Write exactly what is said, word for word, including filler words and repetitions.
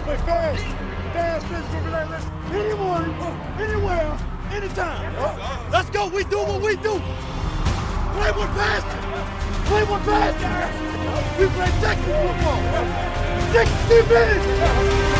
play fast, fast, physical, relentless, anyone, anywhere, anytime. Let's go. We do what we do. Play with passion. Play with passion. We play Texas football. sixty minutes.